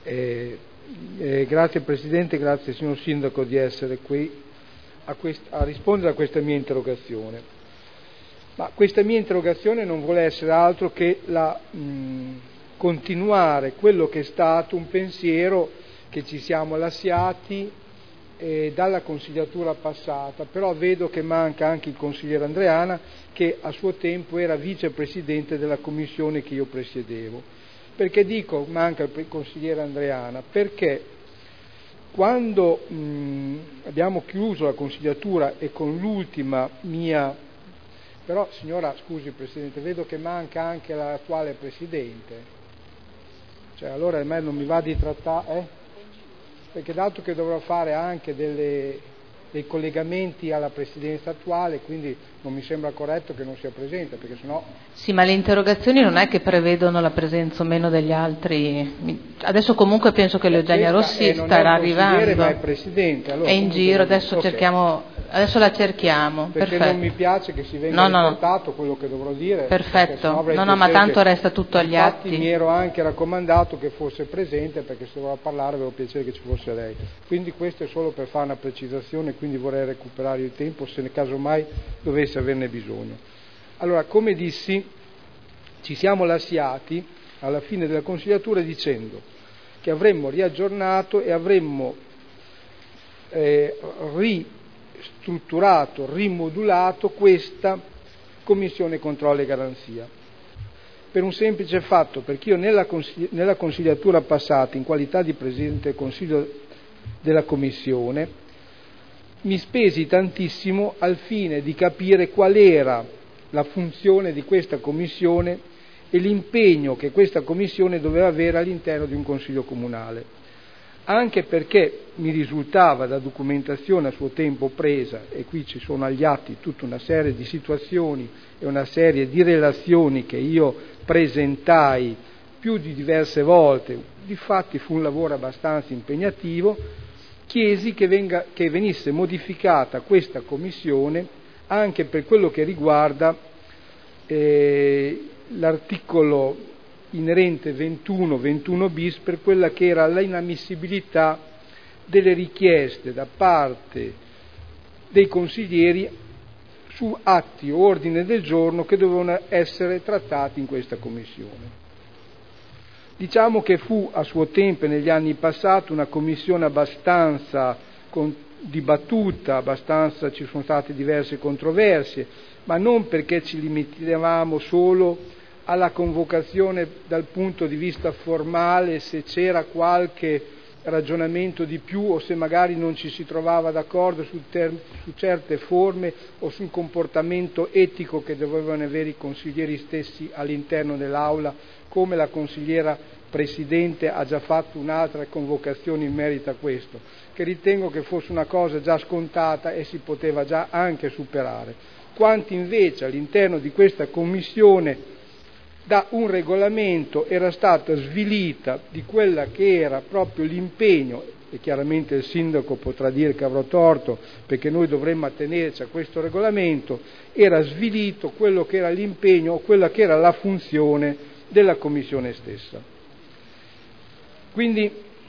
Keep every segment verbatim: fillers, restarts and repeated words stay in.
Eh, eh, grazie Presidente, grazie signor Sindaco di essere qui a, quest- a rispondere a questa mia interrogazione. Ma questa mia interrogazione non vuole essere altro che la, mh, continuare quello che è stato un pensiero che ci siamo lasciati eh, dalla consigliatura passata, però vedo che manca anche il consigliere Andreana, che a suo tempo era vicepresidente della commissione che io presiedevo. Perché dico manca il consigliere Andreana? Perché quando mh, abbiamo chiuso la consigliatura e con l'ultima mia... Però signora, scusi Presidente, vedo che manca anche l'attuale Presidente. Cioè allora a me non mi va di trattare... Eh? Perché dato che dovrò fare anche delle, dei collegamenti alla Presidenza attuale, quindi non mi sembra corretto che non sia presente, perché sennò... Sì, ma le interrogazioni non è che prevedono la presenza o meno degli altri. Adesso comunque penso che l'Eugenia Rossi eh, non starà è un consigliere, arrivando. ma è Presidente. Allora, è in giro, adesso okay. cerchiamo, adesso la cerchiamo. Perché Perfetto. non mi piace che si venga no, riportato no. quello che dovrò dire. Perfetto, no, no, ma tanto che... resta tutto agli Infatti atti. mi ero anche raccomandato che fosse presente, perché se dovrà parlare avevo piacere che ci fosse lei. Quindi questo è solo per fare una precisazione, quindi vorrei recuperare il tempo se casomai dovesse averne bisogno. Allora, come dissi, ci siamo lasciati alla fine della consigliatura dicendo che avremmo riaggiornato e avremmo eh, ristrutturato, rimodulato questa Commissione Controllo e Garanzia. Per un semplice fatto, perché io nella, consigli- nella consigliatura passata, in qualità di Presidente del Consiglio della Commissione, mi spesi tantissimo al fine di capire qual era la funzione di questa Commissione e l'impegno che questa Commissione doveva avere all'interno di un Consiglio Comunale, anche perché mi risultava da documentazione a suo tempo presa, e qui ci sono agli atti tutta una serie di situazioni e una serie di relazioni che io presentai più di diverse volte, difatti fu un lavoro abbastanza impegnativo, chiesi che, venga, che venisse modificata questa Commissione anche per quello che riguarda eh, l'articolo inerente ventuno ventuno bis per quella che era l'inammissibilità delle richieste da parte dei consiglieri su atti o ordine del giorno che dovevano essere trattati in questa Commissione. Diciamo che fu a suo tempo, negli anni passati, una commissione abbastanza con, dibattuta, abbastanza, ci sono state diverse controversie, ma non perché ci limitavamo solo alla convocazione dal punto di vista formale, se c'era qualche ragionamento di più o se magari non ci si trovava d'accordo su, ter- su certe forme o sul comportamento etico che dovevano avere i consiglieri stessi all'interno dell'aula, come la consigliera Presidente ha già fatto un'altra convocazione in merito a questo, che ritengo che fosse una cosa già scontata e si poteva già anche superare. Quanto invece all'interno di questa Commissione da un regolamento era stata svilita di quella che era proprio l'impegno, e chiaramente il Sindaco potrà dire che avrò torto perché noi dovremmo attenerci a questo regolamento, era svilito quello che era l'impegno o quella che era la funzione della Commissione stessa. Quindi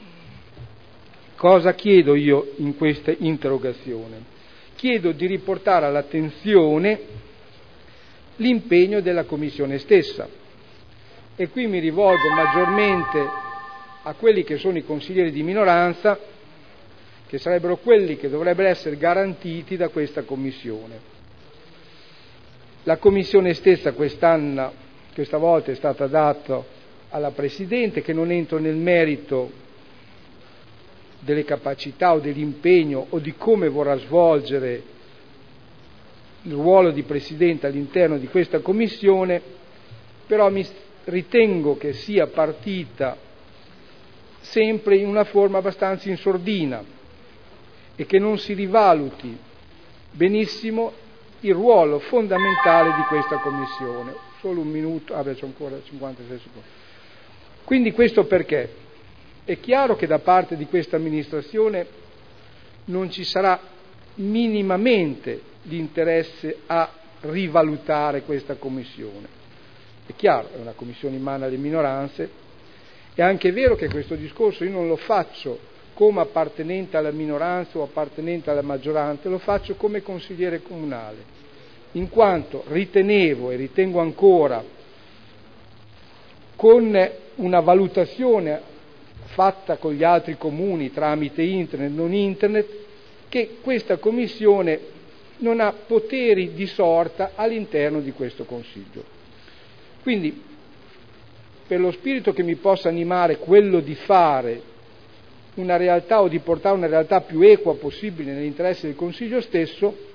cosa chiedo io in questa interrogazione? Chiedo di riportare all'attenzione l'impegno della Commissione stessa, e qui mi rivolgo maggiormente a quelli che sono i consiglieri di minoranza, che sarebbero quelli che dovrebbero essere garantiti da questa Commissione. La Commissione stessa quest'anno, questa volta è stata data alla Presidente, che non entro nel merito delle capacità o dell'impegno o di come vorrà svolgere il ruolo di Presidente all'interno di questa Commissione, però mi ritengo che sia partita sempre in una forma abbastanza in sordina e che non si rivaluti benissimo il ruolo fondamentale di questa Commissione. Solo un minuto, ah beh, c'ho ancora cinquantasei secondi. Quindi questo perché? È chiaro che da parte di questa amministrazione non ci sarà minimamente l'interesse a rivalutare questa Commissione. È chiaro, è una Commissione in mano alle minoranze È anche vero che questo discorso io non lo faccio come appartenente alla minoranza o appartenente alla maggioranza, lo faccio come consigliere comunale, in quanto ritenevo e ritengo ancora, con una valutazione fatta con gli altri comuni tramite internet, non internet, che questa commissione non ha poteri di sorta all'interno di questo Consiglio. Quindi, per lo spirito che mi possa animare, quello di fare una realtà o di portare una realtà più equa possibile nell'interesse del Consiglio stesso,